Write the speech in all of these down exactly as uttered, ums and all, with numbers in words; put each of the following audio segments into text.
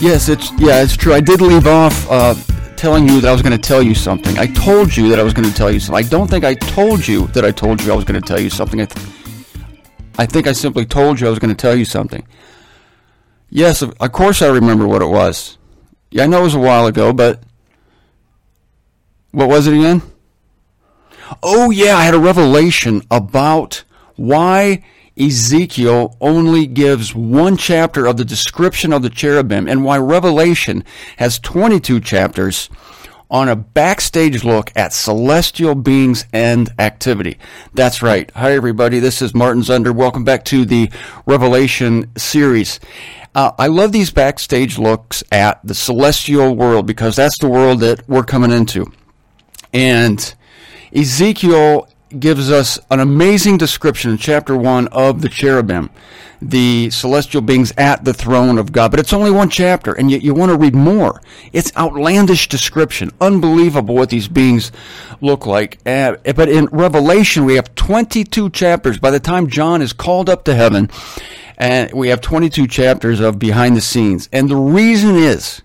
Yes, it's yeah, it's true. I did leave off uh, telling you that I was going to tell you something. I told you that I was going to tell you something. I don't think I told you that I told you I was going to tell you something. I, th- I think I simply told you I was going to tell you something. Yes, of, of course I remember what it was. Yeah, I know it was a while ago, but what was it again? Oh yeah, I had a revelation about why Ezekiel only gives one chapter of the description of the cherubim, and why Revelation has twenty-two chapters on a backstage look at celestial beings and activity. That's right. Hi everybody, this is Martin Zunder. Welcome back to the Revelation series. Uh, I love these backstage looks at the celestial world because that's the world that we're coming into. And Ezekiel gives us an amazing description in chapter one of the cherubim, the celestial beings at the throne of God. But it's only one chapter, and yet you want to read more. It's outlandish description. Unbelievable what these beings look like. Uh, but in Revelation, we have twenty-two chapters. By the time John is called up to heaven, and we have twenty-two chapters of behind the scenes. And the reason is,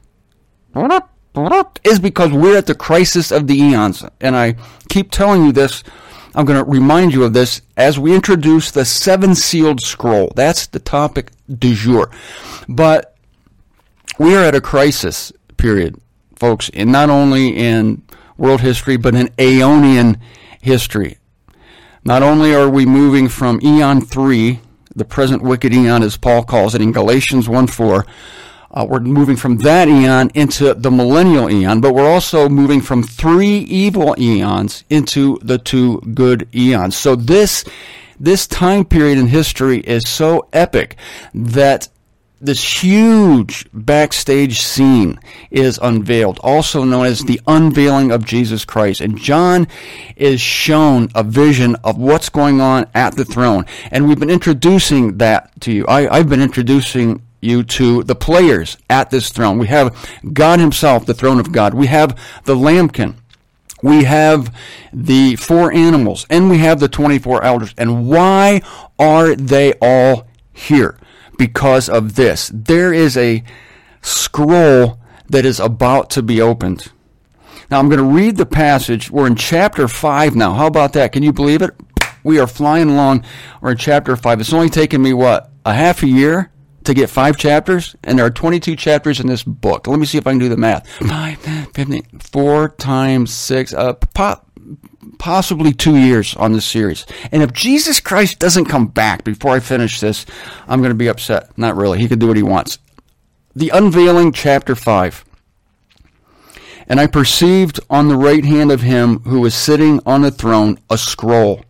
is because we're at the crisis of the eons. And I keep telling you this. I'm going to remind you of this as we introduce the seven-sealed scroll. That's the topic du jour. But we are at a crisis period, folks, in not only in world history, but in Aeonian history. Not only are we moving from Eon three, the present wicked eon, as Paul calls it in Galatians one four, Uh, we're moving from that eon into the millennial eon, but we're also moving from three evil eons into the two good eons. So this this time period in history is so epic that this huge backstage scene is unveiled, also known as the unveiling of Jesus Christ. And John is shown a vision of what's going on at the throne. And we've been introducing that to you. I, I've been introducing you to the players at this throne. We have God himself, the throne of God. We have the lambkin. We have the four animals, and we have the twenty-four elders. And why are they all here? Because of this. There is a scroll that is about to be opened. Now I'm going to read the passage. We're in chapter five now. How about that? Can you believe it? We are flying along. We're in chapter five. It's only taken me, what, a half a year to get five chapters, and there are twenty-two chapters in this book. Let me see if I can do the math. Five, fifteen, four times six, uh, po- possibly two years on this series. And if Jesus Christ doesn't come back before I finish this, I'm going to be upset. Not really. He can do what he wants. The unveiling, chapter five. And I perceived on the right hand of him who was sitting on the throne a scroll.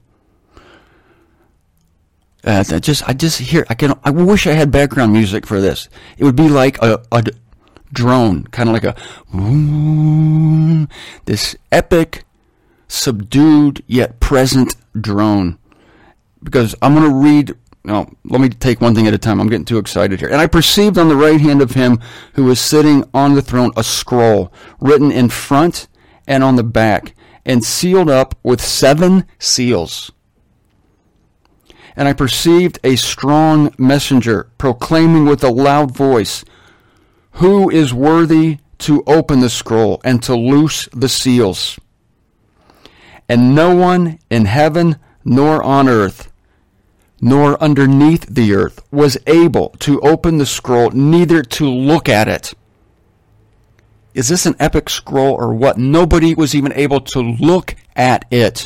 Uh, I just, I just hear, I can, I wish I had background music for this. It would be like a, a drone, kind of like a, whoom, this epic, subdued, yet present drone. Because I'm going to read, no, let me take one thing at a time. I'm getting too excited here. And I perceived on the right hand of him who was sitting on the throne a scroll written in front and on the back and sealed up with seven seals. And I perceived a strong messenger proclaiming with a loud voice, "Who is worthy to open the scroll and to loose the seals?" And no one in heaven nor on earth, nor underneath the earth, was able to open the scroll, neither to look at it. Is this an epic scroll or what? Nobody was even able to look at it.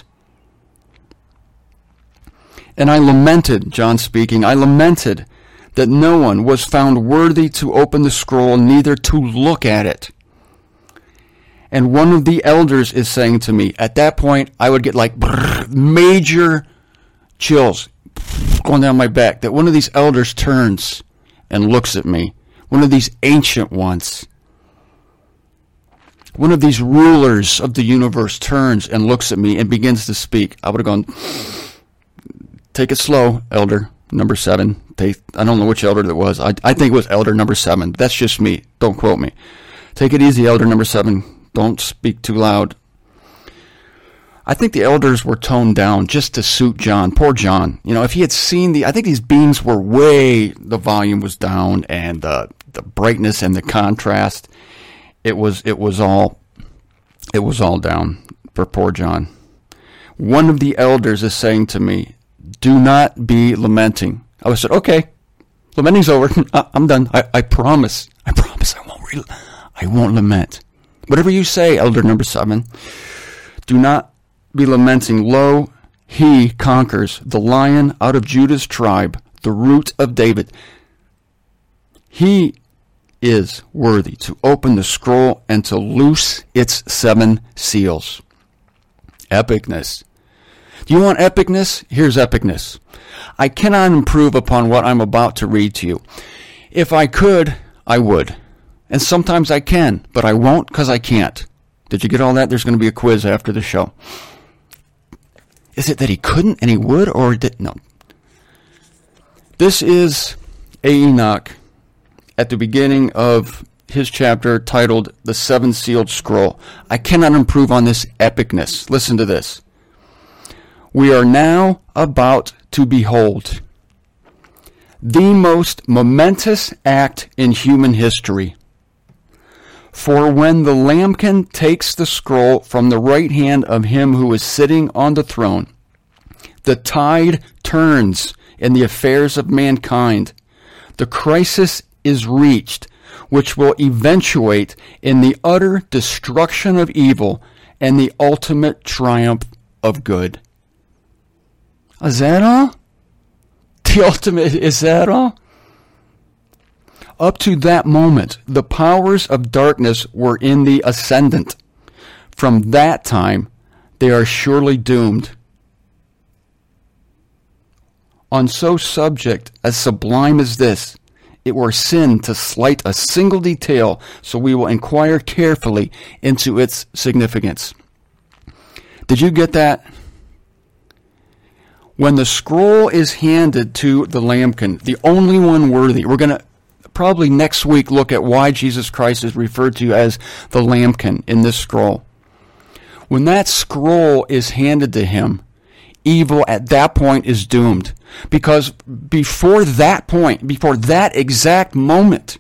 And I lamented, John speaking, I lamented that no one was found worthy to open the scroll, neither to look at it. And one of the elders is saying to me, at that point, I would get like brrr, major chills going down my back, that one of these elders turns and looks at me. One of these ancient ones. One of these rulers of the universe turns and looks at me and begins to speak. I would have gone, take it slow, elder number seven. Take, I don't know which elder that was. I, I think it was elder number seven. That's just me. Don't quote me. Take it easy, elder number seven. Don't speak too loud. I think the elders were toned down just to suit John. Poor John. You know, if he had seen the, I think these beams were way, the volume was down and uh, the brightness and the contrast, it was it was all it was all down for poor John. One of the elders is saying to me, "Do not be lamenting." I said, "Okay, lamenting's over. I'm done. I, I promise. I promise. I won't. Re- I won't lament. Whatever you say, elder number seven. Do not be lamenting. Lo, he conquers, the Lion out of Judah's tribe, the Root of David. He is worthy to open the scroll and to loose its seven seals." Epicness. Do you want epicness? Here's epicness. I cannot improve upon what I'm about to read to you. If I could, I would. And sometimes I can, but I won't because I can't. Did you get all that? There's going to be a quiz after the show. Is it that he couldn't and he would, or did no? This is a Enoch at the beginning of his chapter titled The Seven Sealed Scroll. I cannot improve on this epicness. Listen to this. We are now about to behold the most momentous act in human history. For when the Lambkin takes the scroll from the right hand of him who is sitting on the throne, the tide turns in the affairs of mankind. The crisis is reached, which will eventuate in the utter destruction of evil and the ultimate triumph of good. Is that all? The ultimate, is that all? Up to that moment, the powers of darkness were in the ascendant. From that time, they are surely doomed. On so subject as sublime as this, it were sin to slight a single detail, so we will inquire carefully into its significance. Did you get that? When the scroll is handed to the Lambkin, the only one worthy, we're going to probably next week look at why Jesus Christ is referred to as the Lambkin in this scroll. When that scroll is handed to him, evil at that point is doomed. Because before that point, before that exact moment,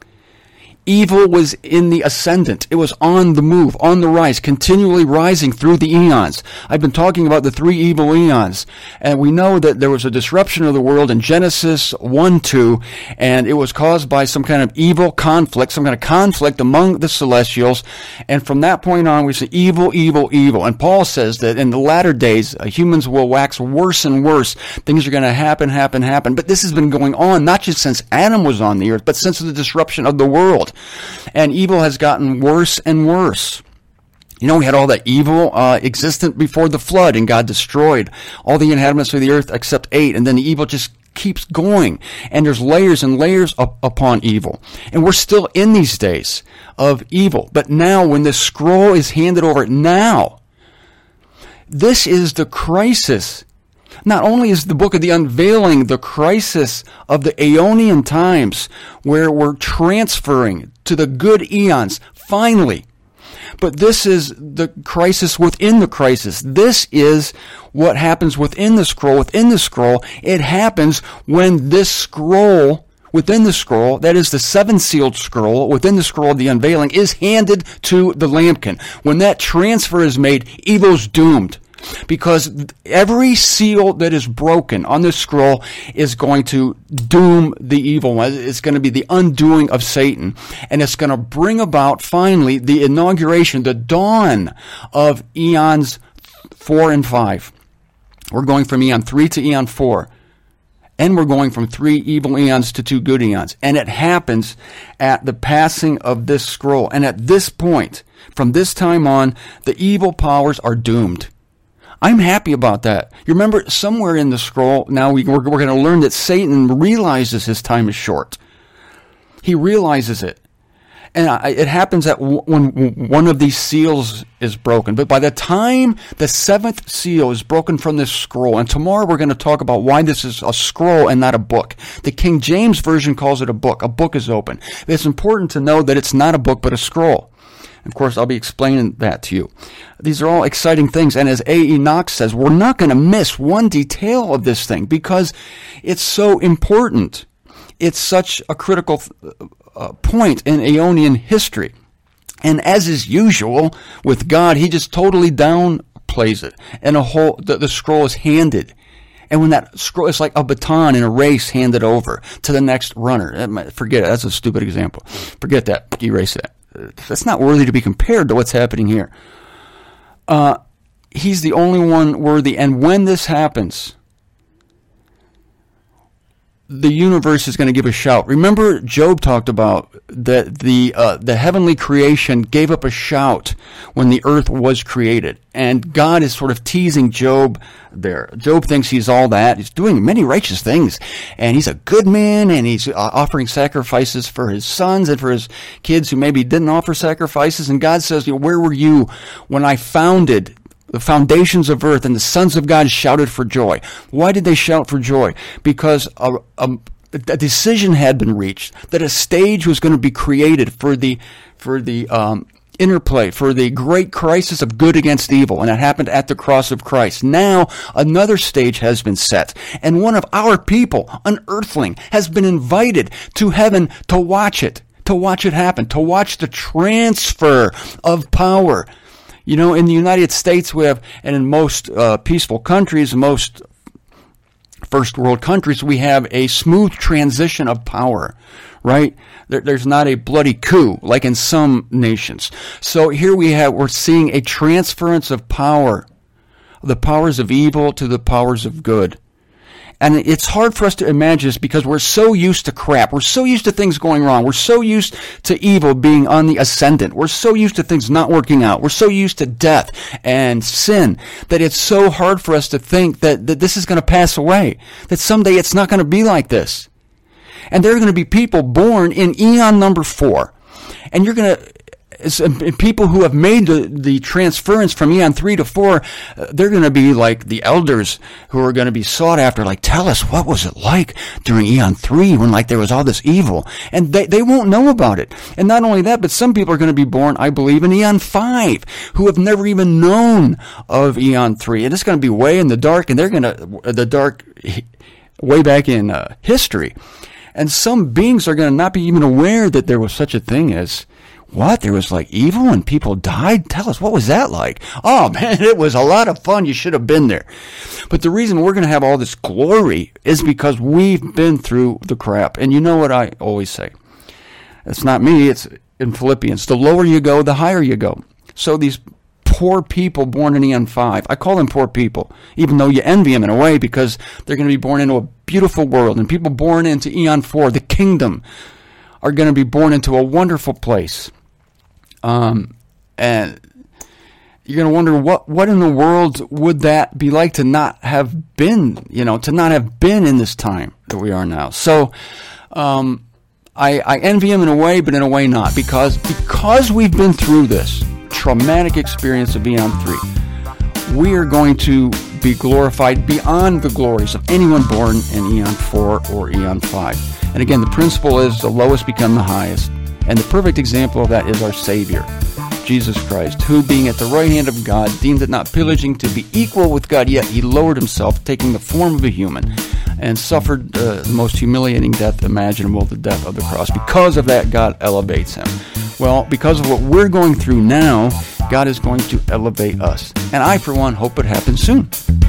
evil was in the ascendant. It was on the move, on the rise, continually rising through the eons. I've been talking about the three evil eons, and we know that there was a disruption of the world in Genesis one two, and it was caused by some kind of evil conflict, some kind of conflict among the celestials, and from that point on we see evil, evil, evil. And Paul says that in the latter days, uh, humans will wax worse and worse. Things are going to happen, happen, happen. But this has been going on not just since Adam was on the earth, but since the disruption of the world. And evil has gotten worse and worse. You know, we had all that evil uh, existent before the flood, and God destroyed all the inhabitants of the earth except eight, and then the evil just keeps going, and there's layers and layers up upon evil. And we're still in these days of evil. But now, when this scroll is handed over, now, this is the crisis. Not only is the book of the unveiling the crisis of the Aeonian times, where we're transferring to the good eons, finally, but this is the crisis within the crisis. This is what happens within the scroll. Within the scroll, it happens when this scroll, within the scroll, that is the seven-sealed scroll, within the scroll of the unveiling, is handed to the Lambkin. When that transfer is made, evil's doomed. Because every seal that is broken on this scroll is going to doom the evil one. It's going to be the undoing of Satan. And it's going to bring about, finally, the inauguration, the dawn of eons four and five. We're going from eon three to eon four. And we're going from three evil eons to two good eons. And it happens at the passing of this scroll. And at this point, from this time on, the evil powers are doomed. I'm happy about that. You remember, somewhere in the scroll, now we, we're, we're going to learn that Satan realizes his time is short. He realizes it. And I, it happens that w- when one of these seals is broken. But by the time the seventh seal is broken from this scroll, and tomorrow we're going to talk about why this is a scroll and not a book. The King James Version calls it a book. A book is open. It's important to know that it's not a book but a scroll. Of course, I'll be explaining that to you. These are all exciting things. And as A. Enoch says, we're not going to miss one detail of this thing because it's so important. It's such a critical uh, point in Aeonian history. And as is usual with God, he just totally downplays it. And a whole, the, the scroll is handed. And when that scroll, it's like a baton in a race handed over to the next runner. Forget it. That's a stupid example. Forget that. Erase that. That's not worthy to be compared to what's happening here. Uh, he's the only one worthy. And when this happens, the universe is going to give a shout. Remember, Job talked about that the uh, the heavenly creation gave up a shout when the earth was created. And God is sort of teasing Job there. Job thinks he's all that. He's doing many righteous things. And he's a good man, and he's uh, offering sacrifices for his sons and for his kids who maybe didn't offer sacrifices. And God says, you know, where were you when I founded the foundations of earth, and the sons of God shouted for joy? Why did they shout for joy? Because a, a, a decision had been reached that a stage was going to be created for the for the um, interplay, for the great crisis of good against evil, and it happened at the cross of Christ. Now another stage has been set, and one of our people, an earthling, has been invited to heaven to watch it, to watch it happen, to watch the transfer of power. You know, in the United States, we have, and in most uh, peaceful countries, most first world countries, we have a smooth transition of power, right? There, there's not a bloody coup like in some nations. So here we have, we're seeing a transference of power, the powers of evil to the powers of good. And it's hard for us to imagine this because we're so used to crap. We're so used to things going wrong. We're so used to evil being on the ascendant. We're so used to things not working out. We're so used to death and sin that it's so hard for us to think that, that this is going to pass away, that someday it's not going to be like this. And there are going to be people born in eon number four. And you're going to... people who have made the, the transference from eon three to four, uh, they're going to be like the elders who are going to be sought after, like, tell us, what was it like during eon three when, like, there was all this evil? And they, they won't know about it. And not only that, but some people are going to be born, I believe, in eon five, who have never even known of eon three. And it's going to be way in the dark, and they're going to, the dark, way back in uh, history. And some beings are going to not be even aware that there was such a thing as, what? There was like evil and people died? Tell us, what was that like? Oh man, it was a lot of fun. You should have been there. But the reason we're going to have all this glory is because we've been through the crap. And you know what I always say? It's not me, it's in Philippians. The lower you go, the higher you go. So these poor people born in eon five, I call them poor people, even though you envy them in a way because they're going to be born into a beautiful world. And people born into eon four, the kingdom, are going to be born into a wonderful place. Um, and you're going to wonder what, what in the world would that be like to not have been, you know, to not have been in this time that we are now. So, um, I, I envy him in a way, but in a way not, because, because we've been through this traumatic experience of eon three, we are going to be glorified beyond the glories of anyone born in eon four or eon five. And again, the principle is the lowest become the highest. And the perfect example of that is our Savior, Jesus Christ, who, being at the right hand of God, deemed it not pillaging to be equal with God, yet he lowered himself, taking the form of a human, and suffered uh, the most humiliating death imaginable, the death of the cross. Because of that, God elevates him. Well, because of what we're going through now, God is going to elevate us. And I, for one, hope it happens soon.